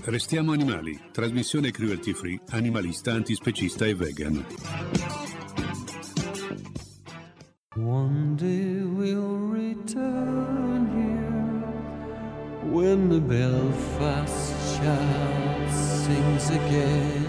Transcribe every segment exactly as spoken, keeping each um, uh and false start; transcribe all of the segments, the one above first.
Restiamo animali, trasmissione cruelty free, animalista, antispecista e vegan. One day we'll return here when the Belfast child sings again.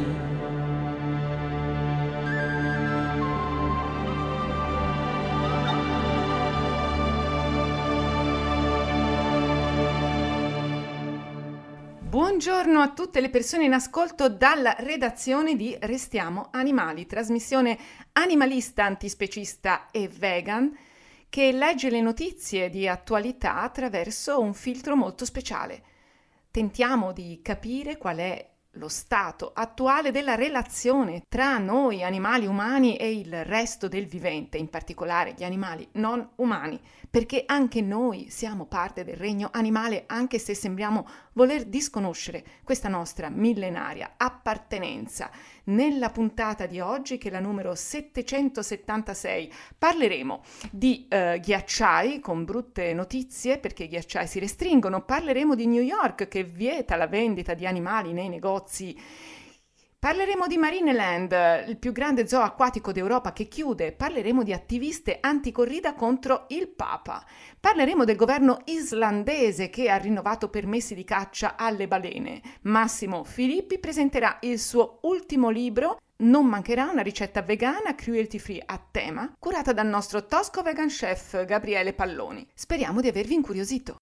Buongiorno a tutte le persone in ascolto dalla redazione di Restiamo Animali, trasmissione animalista, antispecista e vegan che legge le notizie di attualità attraverso un filtro molto speciale. Tentiamo di capire qual è lo stato attuale della relazione tra noi animali umani e il resto del vivente, in particolare gli animali non umani, perché anche noi siamo parte del regno animale, anche se sembriamo voler disconoscere questa nostra millenaria appartenenza. Nella puntata di oggi, che è la numero settecentosettantasei, parleremo di eh, ghiacciai con brutte notizie, perché i ghiacciai si restringono. Parleremo di New York che vieta la vendita di animali nei negozi. Parleremo di Marineland, il più grande zoo acquatico d'Europa che chiude. Parleremo di attiviste anticorrida contro il Papa. Parleremo del governo islandese che ha rinnovato permessi di caccia alle balene. Massimo Filippi presenterà il suo ultimo libro. Non mancherà una ricetta vegana cruelty free a tema, curata dal nostro tosco vegan chef Gabriele Palloni. Speriamo di avervi incuriosito.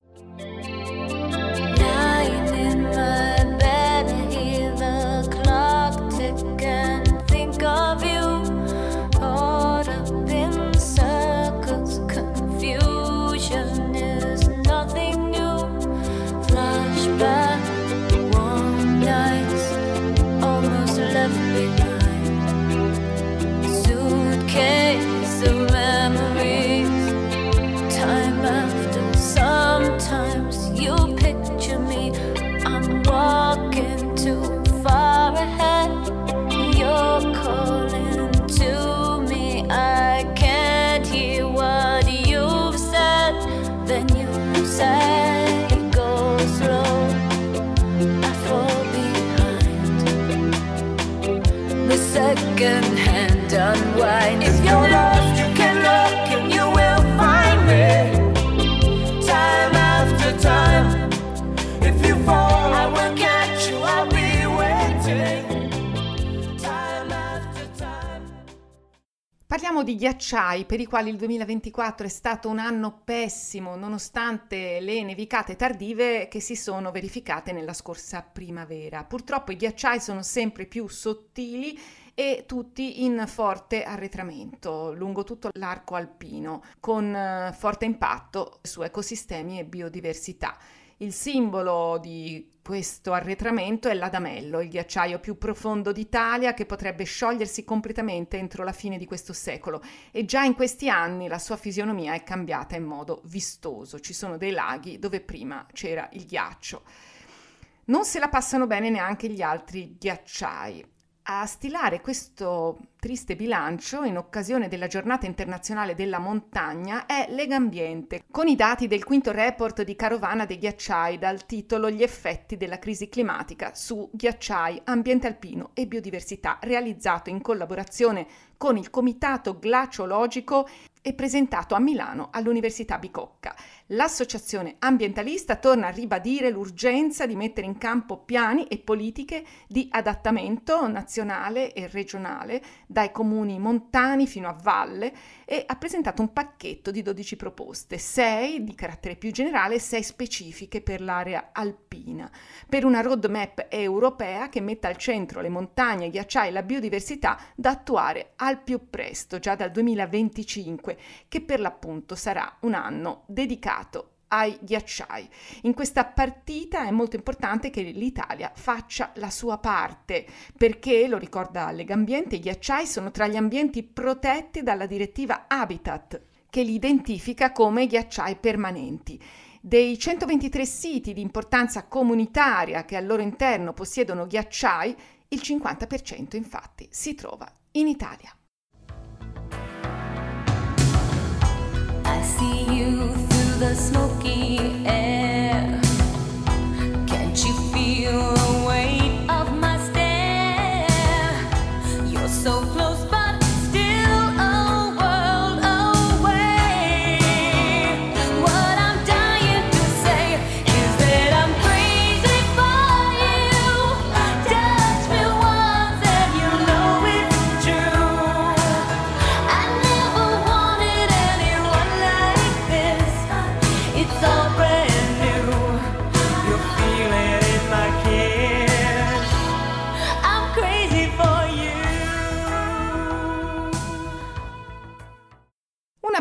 And think of you caught up in circles. Confusion is nothing new. Flashback, warm nights, almost left behind. Suitcase of memories. Time after, sometimes you picture me. I'm walking too far ahead. You're calling to me, I can't hear what you've said. Then you say, go slow, I fall behind. The second hand unwind. If you're lost, you can look and you will find me. Time after time. If you fall, I will catch you, I'll be waiting. Parliamo di ghiacciai per i quali il duemilaventiquattro è stato un anno pessimo, nonostante le nevicate tardive che si sono verificate nella scorsa primavera. Purtroppo i ghiacciai sono sempre più sottili e tutti in forte arretramento lungo tutto l'arco alpino, con forte impatto su ecosistemi e biodiversità. Il simbolo di questo arretramento è l'Adamello, il ghiacciaio più profondo d'Italia che potrebbe sciogliersi completamente entro la fine di questo secolo, e già in questi anni la sua fisionomia è cambiata in modo vistoso. Ci sono dei laghi dove prima c'era il ghiaccio. Non se la passano bene neanche gli altri ghiacciai. A stilare questo triste bilancio in occasione della Giornata Internazionale della Montagna è Legambiente, con i dati del quinto report di Carovana dei Ghiacciai dal titolo Gli effetti della crisi climatica su ghiacciai, ambiente alpino e biodiversità, realizzato in collaborazione con il Comitato Glaciologico e presentato a Milano all'Università Bicocca. L'associazione ambientalista torna a ribadire l'urgenza di mettere in campo piani e politiche di adattamento nazionale e regionale, dai comuni montani fino a valle, e ha presentato un pacchetto di dodici proposte, sei di carattere più generale e sei specifiche per l'area alpina, per una roadmap europea che metta al centro le montagne, i ghiacciai e la biodiversità, da attuare al più presto, già dal duemilaventicinque, che per l'appunto sarà un anno dedicato ai ghiacciai. In questa partita è molto importante che l'Italia faccia la sua parte, perché, lo ricorda Legambiente, i ghiacciai sono tra gli ambienti protetti dalla direttiva Habitat, che li identifica come ghiacciai permanenti. Dei centoventitré siti di importanza comunitaria che al loro interno possiedono ghiacciai, il cinquanta per cento infatti si trova in Italia. I see you through the smoky air. Can't you feel the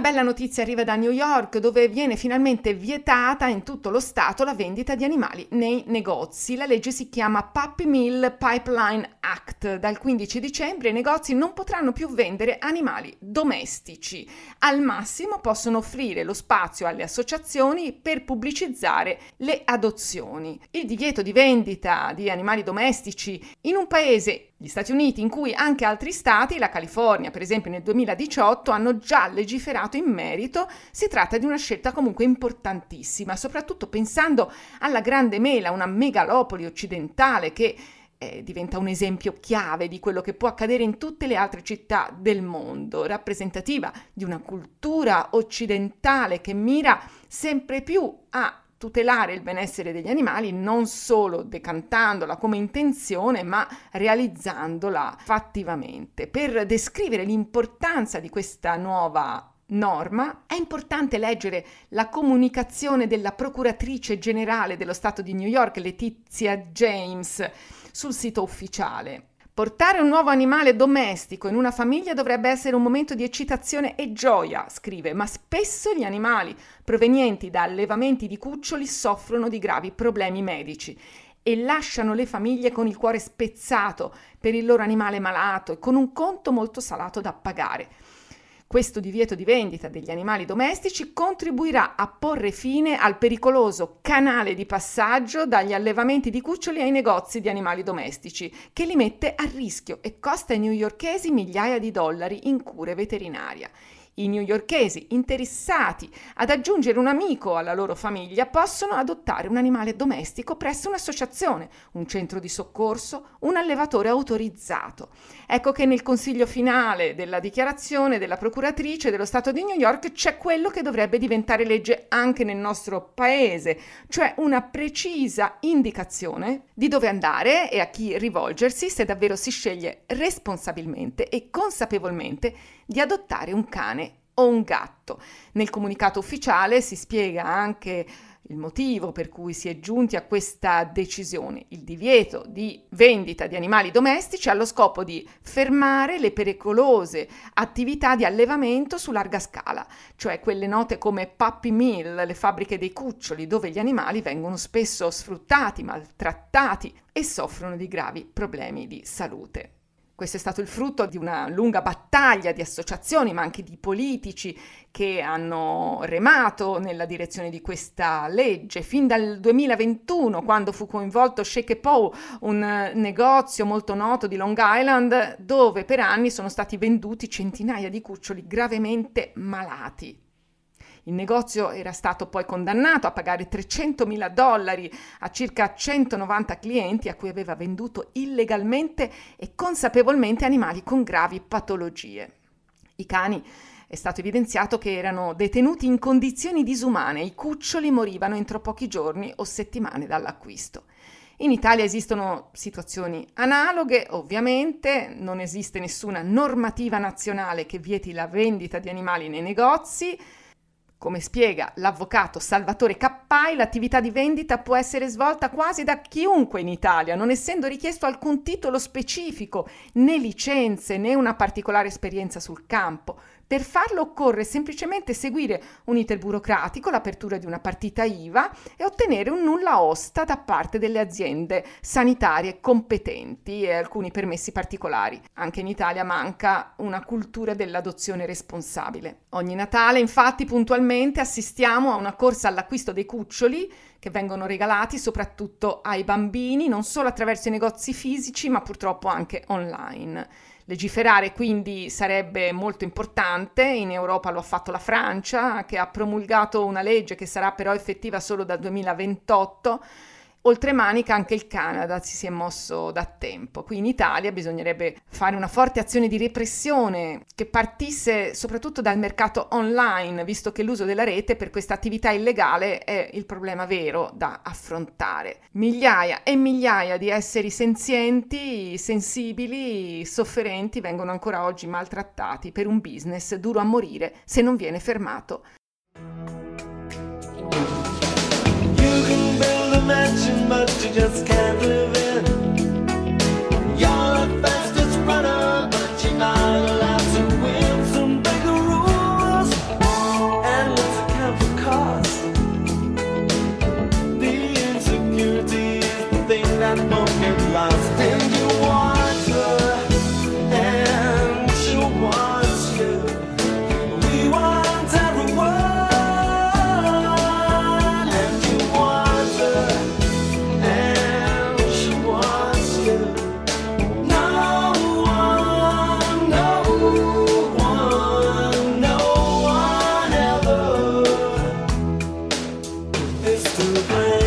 bella notizia arriva da New York, dove viene finalmente vietata in tutto lo stato la vendita di animali nei negozi. La legge si chiama Puppy Mill Pipeline Act. Dal quindici dicembre i negozi non potranno più vendere animali domestici. Al massimo possono offrire lo spazio alle associazioni per pubblicizzare le adozioni. Il divieto di vendita di animali domestici in un paese, gli Stati Uniti, in cui anche altri stati, la California per esempio nel duemiladiciotto, hanno già legiferato in merito, si tratta di una scelta comunque importantissima, soprattutto pensando alla Grande Mela, una megalopoli occidentale che eh, diventa un esempio chiave di quello che può accadere in tutte le altre città del mondo, rappresentativa di una cultura occidentale che mira sempre più a tutelare il benessere degli animali, non solo decantandola come intenzione, ma realizzandola fattivamente. Per descrivere l'importanza di questa nuova norma, è importante leggere la comunicazione della procuratrice generale dello Stato di New York, Letizia James, sul sito ufficiale. Portare un nuovo animale domestico in una famiglia dovrebbe essere un momento di eccitazione e gioia, scrive, ma spesso gli animali provenienti da allevamenti di cuccioli soffrono di gravi problemi medici e lasciano le famiglie con il cuore spezzato per il loro animale malato e con un conto molto salato da pagare. Questo divieto di vendita degli animali domestici contribuirà a porre fine al pericoloso canale di passaggio dagli allevamenti di cuccioli ai negozi di animali domestici, che li mette a rischio e costa ai newyorkesi migliaia di dollari in cure veterinarie. I newyorkesi interessati ad aggiungere un amico alla loro famiglia possono adottare un animale domestico presso un'associazione, un centro di soccorso, un allevatore autorizzato. Ecco che nel consiglio finale della dichiarazione della procuratrice dello Stato di New York c'è quello che dovrebbe diventare legge anche nel nostro paese, cioè una precisa indicazione di dove andare e a chi rivolgersi se davvero si sceglie responsabilmente e consapevolmente di adottare un cane o un gatto. Nel comunicato ufficiale si spiega anche il motivo per cui si è giunti a questa decisione. Il divieto di vendita di animali domestici ha lo scopo di fermare le pericolose attività di allevamento su larga scala, cioè quelle note come puppy mill, le fabbriche dei cuccioli, dove gli animali vengono spesso sfruttati, maltrattati e soffrono di gravi problemi di salute. Questo è stato il frutto di una lunga battaglia di associazioni, ma anche di politici che hanno remato nella direzione di questa legge. Fin dal duemilaventuno, quando fu coinvolto Shake Paw, un negozio molto noto di Long Island, dove per anni sono stati venduti centinaia di cuccioli gravemente malati. Il negozio era stato poi condannato a pagare trecentomila dollari a circa centonovanta clienti a cui aveva venduto illegalmente e consapevolmente animali con gravi patologie. I cani, è stato evidenziato che erano detenuti in condizioni disumane, i cuccioli morivano entro pochi giorni o settimane dall'acquisto. In Italia esistono situazioni analoghe, ovviamente, non esiste nessuna normativa nazionale che vieti la vendita di animali nei negozi. Come spiega l'avvocato Salvatore Cappai, l'attività di vendita può essere svolta quasi da chiunque in Italia, non essendo richiesto alcun titolo specifico, né licenze, né una particolare esperienza sul campo. Per farlo occorre semplicemente seguire un iter burocratico, l'apertura di una partita I V A e ottenere un nulla osta da parte delle aziende sanitarie competenti e alcuni permessi particolari. Anche in Italia manca una cultura dell'adozione responsabile. Ogni Natale, infatti, puntualmente assistiamo a una corsa all'acquisto dei cuccioli che vengono regalati soprattutto ai bambini, non solo attraverso i negozi fisici, ma purtroppo anche online. Legiferare quindi sarebbe molto importante. In Europa lo ha fatto la Francia, che ha promulgato una legge che sarà però effettiva solo dal duemilaventotto. Oltremanica anche il Canada si è mosso da tempo. Qui in Italia bisognerebbe fare una forte azione di repressione che partisse soprattutto dal mercato online, visto che l'uso della rete per questa attività illegale è il problema vero da affrontare. Migliaia e migliaia di esseri senzienti, sensibili, sofferenti vengono ancora oggi maltrattati per un business duro a morire se non viene fermato. Mansion, but you just can't live in. You're the fastest runner, but you're not allowed to win. Some bigger rules. get lost in the water, and she wants you. We want everyone, and you want her, and she wants you. No one, no one, no one ever is to blame.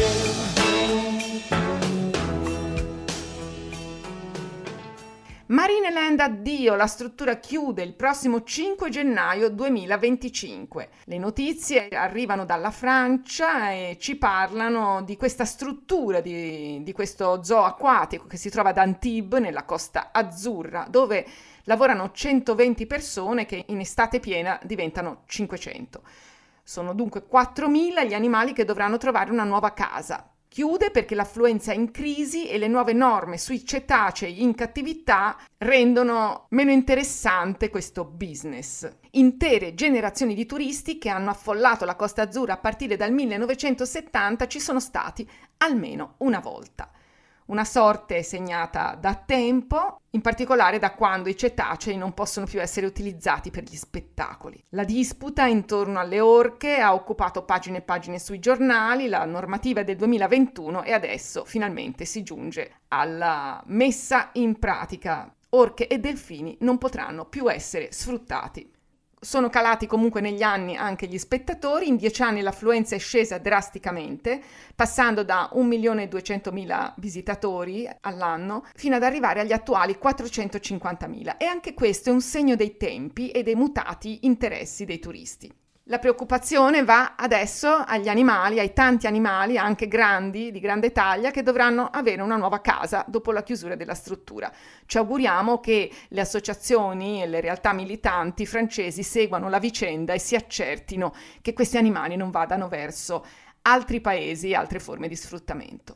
Marineland addio, la struttura chiude il prossimo cinque gennaio duemilaventicinque. Le notizie arrivano dalla Francia e ci parlano di questa struttura, di, di questo zoo acquatico che si trova ad Antibes, nella Costa Azzurra, dove lavorano centoventi persone che in estate piena diventano cinquecento. Sono dunque quattromila gli animali che dovranno trovare una nuova casa. Chiude perché l'affluenza è in crisi e le nuove norme sui cetacei in cattività rendono meno interessante questo business. Intere generazioni di turisti che hanno affollato la Costa Azzurra a partire dal millenovecentosettanta ci sono stati almeno una volta. Una sorte segnata da tempo, in particolare da quando i cetacei non possono più essere utilizzati per gli spettacoli. La disputa intorno alle orche ha occupato pagine e pagine sui giornali, la normativa è del duemilaventuno e adesso finalmente si giunge alla messa in pratica. Orche e delfini non potranno più essere sfruttati. Sono calati comunque negli anni anche gli spettatori, in dieci anni l'affluenza è scesa drasticamente, passando da un milione e duecentomila visitatori all'anno fino ad arrivare agli attuali quattrocentocinquantamila, e anche questo è un segno dei tempi e dei mutati interessi dei turisti. La preoccupazione va adesso agli animali, ai tanti animali, anche grandi, di grande taglia, che dovranno avere una nuova casa dopo la chiusura della struttura. Ci auguriamo che le associazioni e le realtà militanti francesi seguano la vicenda e si accertino che questi animali non vadano verso altri paesi e altre forme di sfruttamento.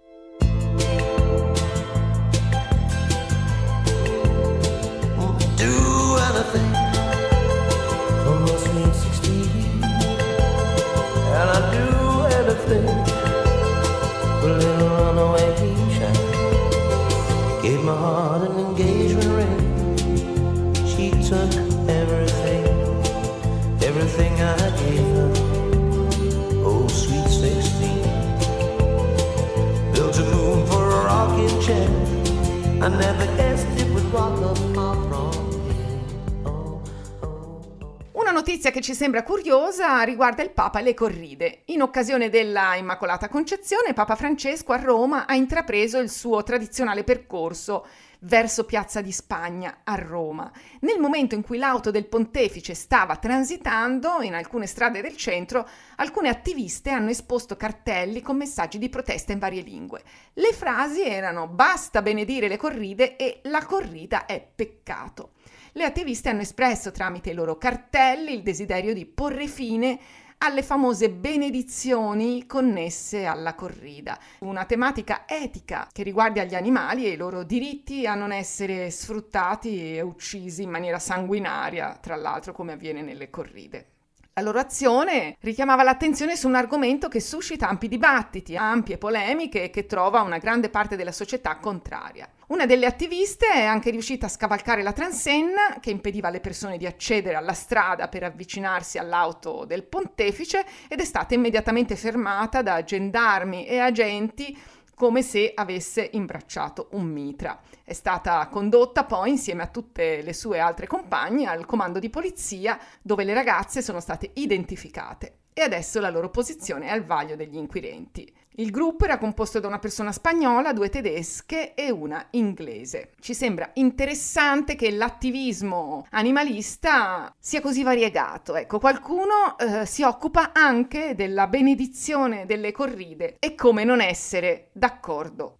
Do anything for my sweet sixteen, and I do anything for a little runaway child. Gave my heart an engagement ring. She took everything, everything I gave her. Oh, sweet sixteen. Built a moon for a rocking chair. I never guessed it would rock up my prom. Una notizia che ci sembra curiosa riguarda il Papa e le corride. In occasione della Immacolata Concezione, Papa Francesco a Roma ha intrapreso il suo tradizionale percorso verso Piazza di Spagna a Roma. Nel momento in cui l'auto del pontefice stava transitando in alcune strade del centro, alcune attiviste hanno esposto cartelli con messaggi di protesta in varie lingue. Le frasi erano: basta benedire le corride e la corrida è peccato. Le attiviste hanno espresso tramite i loro cartelli il desiderio di porre fine alle famose benedizioni connesse alla corrida, una tematica etica che riguarda gli animali e i loro diritti a non essere sfruttati e uccisi in maniera sanguinaria, tra l'altro come avviene nelle corride. La loro azione richiamava l'attenzione su un argomento che suscita ampi dibattiti, ampie polemiche e che trova una grande parte della società contraria. Una delle attiviste è anche riuscita a scavalcare la transenna che impediva alle persone di accedere alla strada per avvicinarsi all'auto del pontefice ed è stata immediatamente fermata da gendarmi e agenti come se avesse imbracciato un mitra. È stata condotta poi insieme a tutte le sue altre compagne al comando di polizia, dove le ragazze sono state identificate e adesso la loro posizione è al vaglio degli inquirenti. Il gruppo era composto da una persona spagnola, due tedesche e una inglese. Ci sembra interessante che l'attivismo animalista sia così variegato. Ecco, qualcuno eh, si occupa anche della benedizione delle corride e come non essere d'accordo.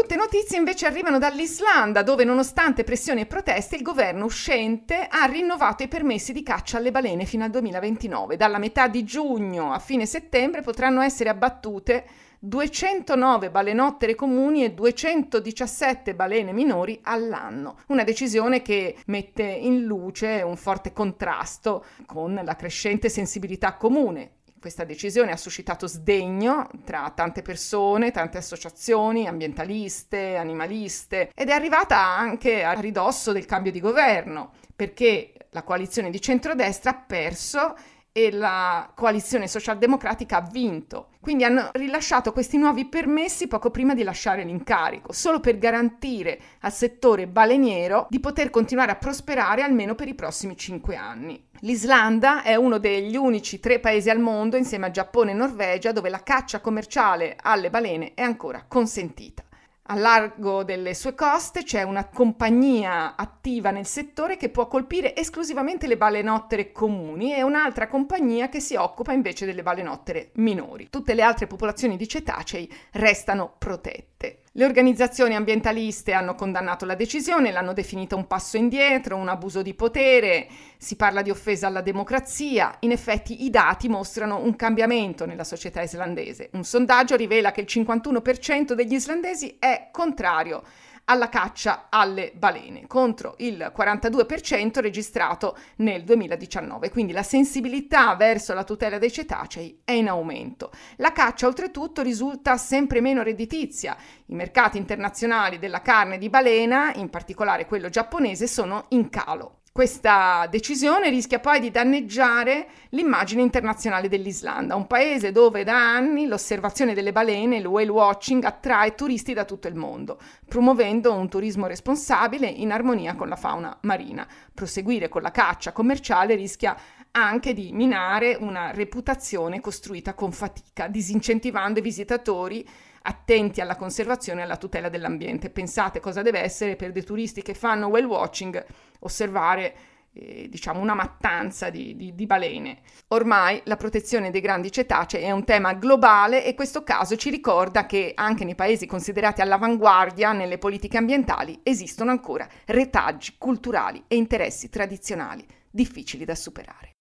Brutte notizie invece arrivano dall'Islanda, dove nonostante pressioni e proteste il governo uscente ha rinnovato i permessi di caccia alle balene fino al duemilaventinove. Dalla metà di giugno a fine settembre potranno essere abbattute duecentonove balenottere comuni e duecentodiciassette balene minori all'anno. Una decisione che mette in luce un forte contrasto con la crescente sensibilità comune. Questa decisione ha suscitato sdegno tra tante persone, tante associazioni ambientaliste, animaliste, ed è arrivata anche a ridosso del cambio di governo, perché la coalizione di centrodestra ha perso e la coalizione socialdemocratica ha vinto. Quindi hanno rilasciato questi nuovi permessi poco prima di lasciare l'incarico, solo per garantire al settore baleniero di poter continuare a prosperare almeno per i prossimi cinque anni. L'Islanda è uno degli unici tre paesi al mondo, insieme a Giappone e Norvegia, dove la caccia commerciale alle balene è ancora consentita. Al largo delle sue coste c'è una compagnia attiva nel settore che può colpire esclusivamente le balenottere comuni e un'altra compagnia che si occupa invece delle balenottere minori. Tutte le altre popolazioni di cetacei restano protette. Le organizzazioni ambientaliste hanno condannato la decisione, l'hanno definita un passo indietro, un abuso di potere, si parla di offesa alla democrazia. In effetti i dati mostrano un cambiamento nella società islandese. Un sondaggio rivela che il cinquantuno per cento degli islandesi è contrario alla caccia alle balene, contro il quarantadue per cento registrato nel duemiladiciannove. Quindi la sensibilità verso la tutela dei cetacei è in aumento. La caccia, oltretutto, risulta sempre meno redditizia. I mercati internazionali della carne di balena, in particolare quello giapponese, sono in calo. Questa decisione rischia poi di danneggiare l'immagine internazionale dell'Islanda, un paese dove da anni l'osservazione delle balene, il whale watching, attrae turisti da tutto il mondo, promuovendo un turismo responsabile in armonia con la fauna marina. Proseguire con la caccia commerciale rischia anche di minare una reputazione costruita con fatica, disincentivando i visitatori attenti alla conservazione e alla tutela dell'ambiente. Pensate cosa deve essere per dei turisti che fanno whale watching osservare eh, diciamo una mattanza di, di, di balene. Ormai la protezione dei grandi cetacei è un tema globale e questo caso ci ricorda che anche nei paesi considerati all'avanguardia nelle politiche ambientali esistono ancora retaggi culturali e interessi tradizionali difficili da superare.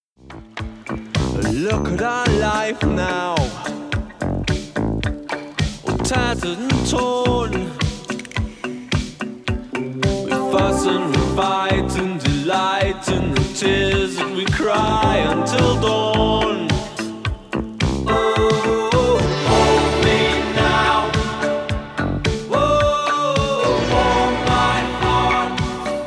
Look at our life now, tattered and torn. We fuss and we fight and delight in the tears that we cry until dawn. Oh, hold me now. Oh, hold my heart.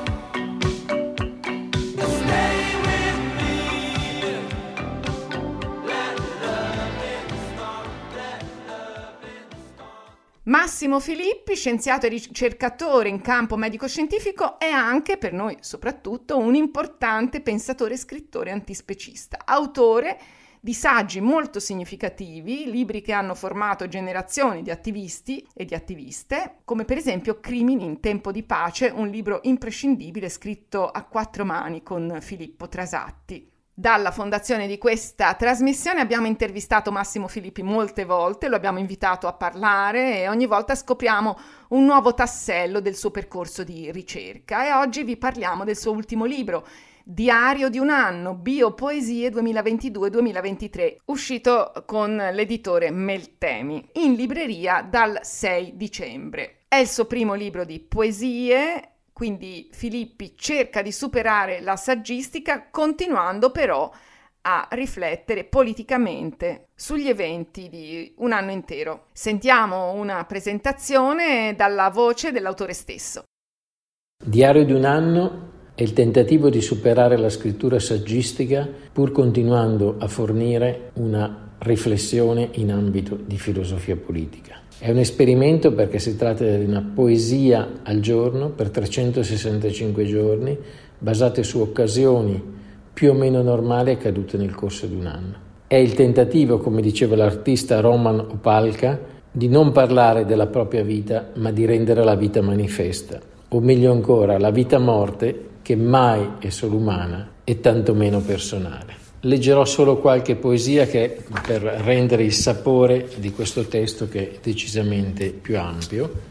Stay with me. Let loving start. Let loving Massimo Filippi, scienziato e ricercatore in campo medico-scientifico, è anche, per noi soprattutto, un importante pensatore e scrittore antispecista, autore di saggi molto significativi, libri che hanno formato generazioni di attivisti e di attiviste, come per esempio Crimini in tempo di pace, un libro imprescindibile scritto a quattro mani con Filippo Trasatti. Dalla fondazione di questa trasmissione abbiamo intervistato Massimo Filippi molte volte, lo abbiamo invitato a parlare e ogni volta scopriamo un nuovo tassello del suo percorso di ricerca e oggi vi parliamo del suo ultimo libro, Diario di un anno, Biopoesie duemilaventidue duemilaventitré, uscito con l'editore Meltemi, in libreria dal sei dicembre. È il suo primo libro di poesie. Quindi Filippi cerca di superare la saggistica continuando però a riflettere politicamente sugli eventi di un anno intero. Sentiamo una presentazione dalla voce dell'autore stesso. Diario di un anno è il tentativo di superare la scrittura saggistica pur continuando a fornire una riflessione in ambito di filosofia politica. È un esperimento perché si tratta di una poesia al giorno per trecentosessantacinque giorni, basate su occasioni più o meno normali accadute nel corso di un anno. È il tentativo, come diceva l'artista Roman Opalka, di non parlare della propria vita, ma di rendere la vita manifesta, o meglio ancora, la vita-morte che mai è solo umana e tantomeno personale. Leggerò solo qualche poesia che per rendere il sapore di questo testo che è decisamente più ampio.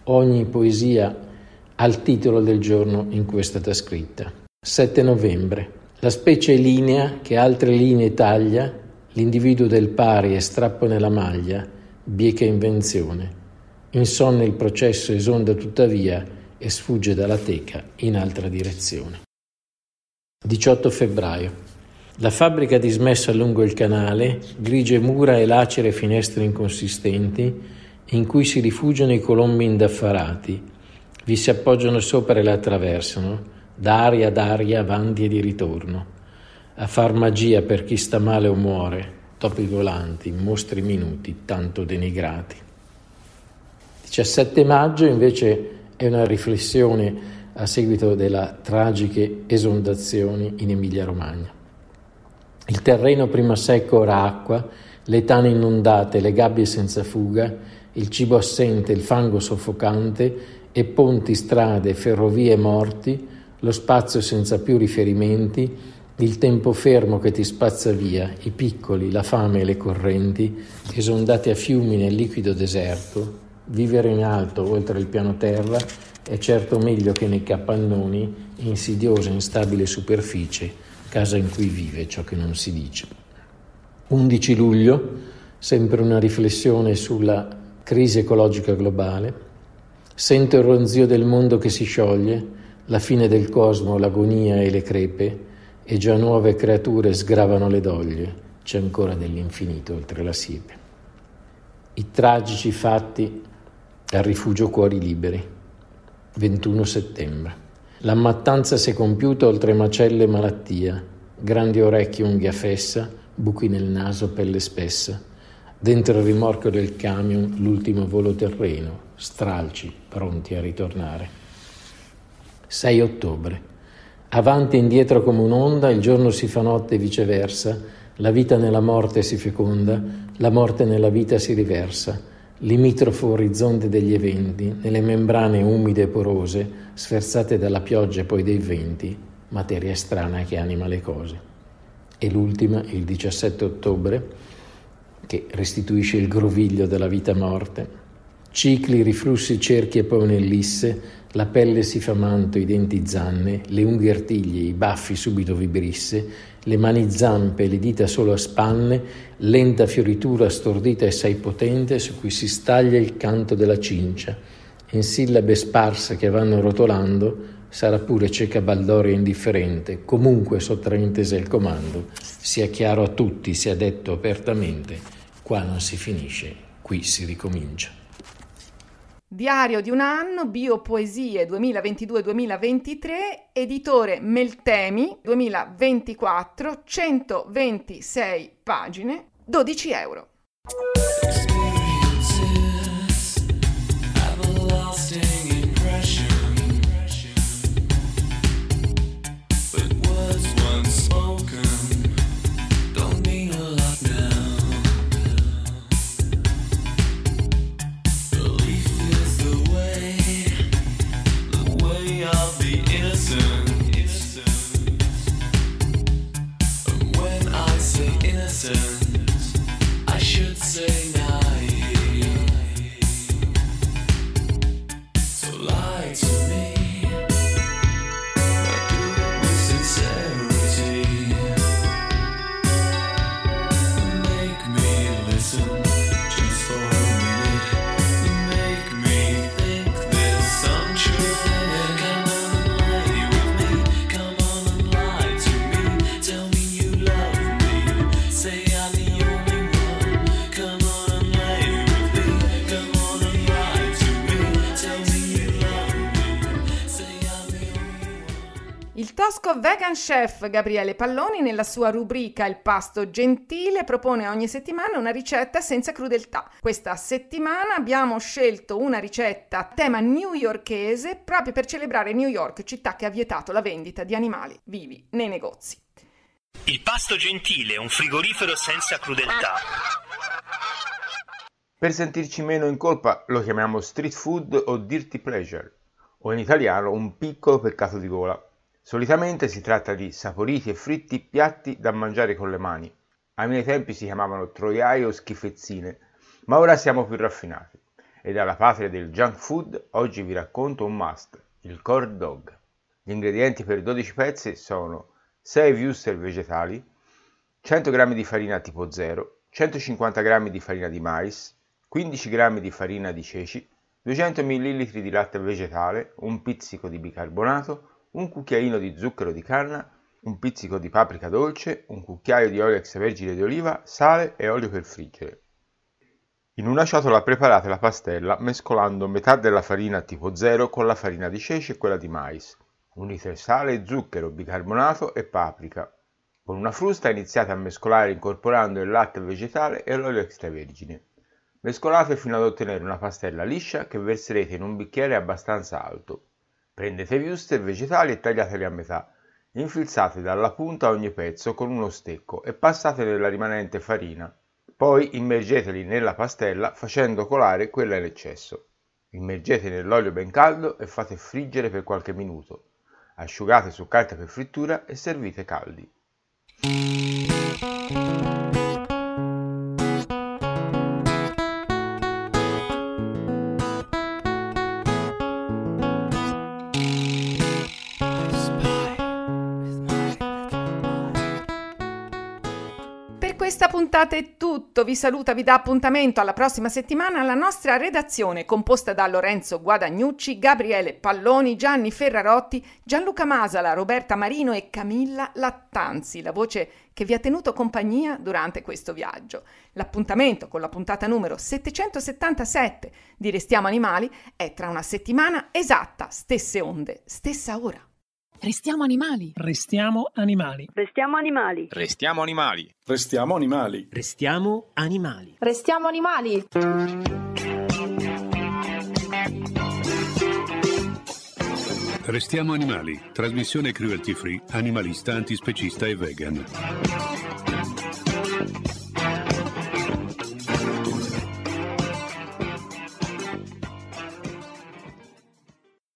ogni poesia al titolo del giorno in cui è stata scritta. sette novembre. La specie linea che altre linee taglia, l'individuo del pari è strappo nella maglia, bieca invenzione. Insonne il processo esonda tuttavia e sfugge dalla teca in altra direzione. diciotto febbraio. La fabbrica dismessa lungo il canale, grigie mura e lacere finestre inconsistenti, in cui si rifugiano i colombi indaffarati, vi si appoggiano sopra e la attraversano, da aria ad aria, avanti e di ritorno, a far magia per chi sta male o muore, topi volanti, mostri minuti, tanto denigrati. diciassette maggio invece è una riflessione a seguito delle tragiche esondazioni in Emilia-Romagna. Il terreno prima secco ora acqua, le tane inondate, le gabbie senza fuga, il cibo assente, il fango soffocante e ponti, strade, ferrovie morti, lo spazio senza più riferimenti, il tempo fermo che ti spazza via, i piccoli, la fame e le correnti, esondati a fiumi nel liquido deserto. Vivere in alto, oltre il piano terra, è certo meglio che nei capannoni, insidiosa e instabile superficie, casa in cui vive ciò che non si dice. undici luglio, sempre una riflessione sulla crisi ecologica globale. Sento il ronzio del mondo che si scioglie, la fine del cosmo, l'agonia e le crepe, e già nuove creature sgravano le doglie, c'è ancora dell'infinito oltre la siepe. I tragici fatti al rifugio Cuori Liberi, ventuno settembre. La mattanza si è compiuta oltre macello e malattia, grandi orecchie, unghia fessa, buchi nel naso, pelle spessa. Dentro il rimorchio del camion l'ultimo volo terreno, stralci pronti a ritornare. sei ottobre. Avanti e indietro come un'onda, il giorno si fa notte e viceversa, la vita nella morte si feconda, la morte nella vita si riversa. Limitrofo orizzonte degli eventi, nelle membrane umide e porose, sferzate dalla pioggia e poi dai venti, materia strana che anima le cose. E l'ultima, il diciassette ottobre, che restituisce il groviglio della vita-morte. Cicli, riflussi, cerchi e poi un'ellisse, la pelle si fa manto, i denti zanne, le unghie artiglie, i baffi subito vibrisse, le mani zampe, le dita solo a spanne, lenta fioritura stordita e assai potente su cui si staglia il canto della cincia, in sillabe sparse che vanno rotolando, sarà pure cieca baldoria indifferente, comunque sottraintesa il comando, sia chiaro a tutti, sia detto apertamente, qua non si finisce, qui si ricomincia. Diario di un anno, Biopoesie duemilaventidue duemilaventitré, editore Meltemi duemilaventiquattro, centoventisei pagine, dodici euro. Il tosco vegan chef Gabriele Palloni, nella sua rubrica Il pasto gentile, propone ogni settimana una ricetta senza crudeltà. Questa settimana abbiamo scelto una ricetta a tema newyorkese proprio per celebrare New York, città che ha vietato la vendita di animali vivi nei negozi. Il pasto gentile, un frigorifero senza crudeltà. Per sentirci meno in colpa lo chiamiamo street food o dirty pleasure, o in italiano un piccolo peccato di gola. Solitamente si tratta di saporiti e fritti piatti da mangiare con le mani. Ai miei tempi si chiamavano troiaie o schifezzine, ma ora siamo più raffinati. E dalla patria del junk food oggi vi racconto un must, il corn dog. Gli ingredienti per dodici pezzi sono sei wurstel vegetali, cento grammi di farina tipo zero, centocinquanta grammi di farina di mais, quindici grammi di farina di ceci, duecento millilitri di latte vegetale, un pizzico di bicarbonato, un cucchiaino di zucchero di canna, un pizzico di paprika dolce, un cucchiaio di olio extravergine di oliva, sale e olio per friggere. In una ciotola preparate la pastella mescolando metà della farina tipo zero con la farina di ceci e quella di mais. Unite sale, zucchero, bicarbonato e paprika. Con una frusta iniziate a mescolare incorporando il latte vegetale e l'olio extravergine. Mescolate fino ad ottenere una pastella liscia che verserete in un bicchiere abbastanza alto. Prendete i wurstel vegetali e tagliateli a metà. Infilzate dalla punta ogni pezzo con uno stecco e passate nella rimanente farina. Poi immergeteli nella pastella facendo colare quella in eccesso. Immergete nell'olio ben caldo e fate friggere per qualche minuto. Asciugate su carta per frittura e servite caldi. Questa puntata è tutto, vi saluta, vi dà appuntamento alla prossima settimana alla nostra redazione composta da Lorenzo Guadagnucci, Gabriele Palloni, Gianni Ferrarotti, Gianluca Masala, Roberta Marino e Camilla Lattanzi, la voce che vi ha tenuto compagnia durante questo viaggio. L'appuntamento con la puntata numero settecentosettantasette di Restiamo Animali è tra una settimana esatta, stesse onde, stessa ora. Restiamo animali. Restiamo animali. Restiamo animali. Restiamo animali. Restiamo animali. Restiamo animali. Restiamo animali. Restiamo animali. Trasmissione cruelty free, animalista, antispecista e vegan.